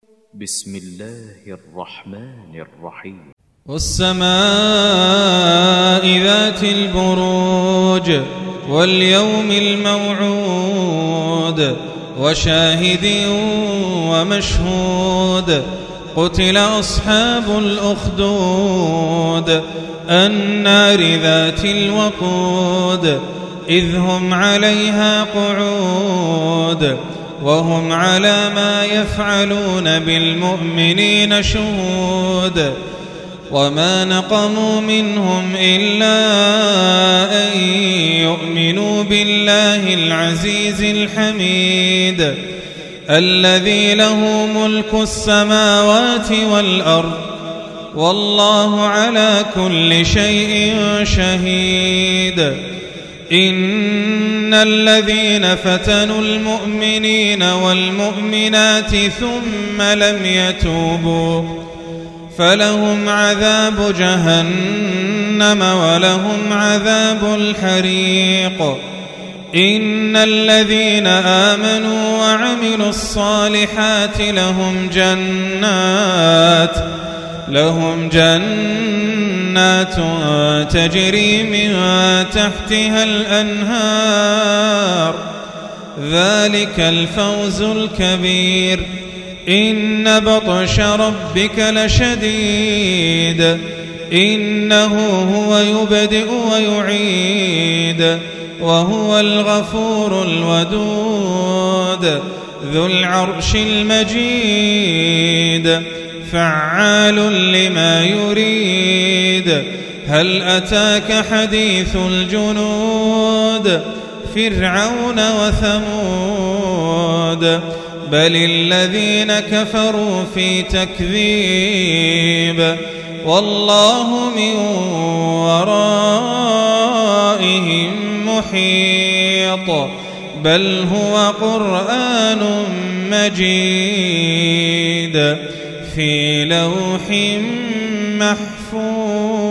بسم الله الرحمن الرحيم. والسماء ذات البروج واليوم الموعود وشاهد ومشهود. قتل أصحاب الأخدود النار ذات الوقود إذ هم عليها قعود وهم على ما يفعلون بالمؤمنين شهود. وما نقموا منهم إلا أن يؤمنوا بالله العزيز الحميد الذي له ملك السماوات والأرض والله على كل شيء شهيد. إن الذين فتنوا المؤمنين والمؤمنات ثم لم يتوبوا فلهم عذاب جهنم ولهم عذاب الحريق. إن الذين آمنوا وعملوا الصالحات لهم جنات تجري من تحتها الأنهار ذلك الفوز الكبير. إن بطش ربك لشديد إنه هو يبدئ ويعيد وهو الغفور الودود ذو العرش المجيد فعال لما يريد. هل أتاك حديث الجنود فرعون وثمود بل الذين كفروا في تكذيب والله من ورائهم محيط. بل هو قرآن مجيد في لوح محفوظ.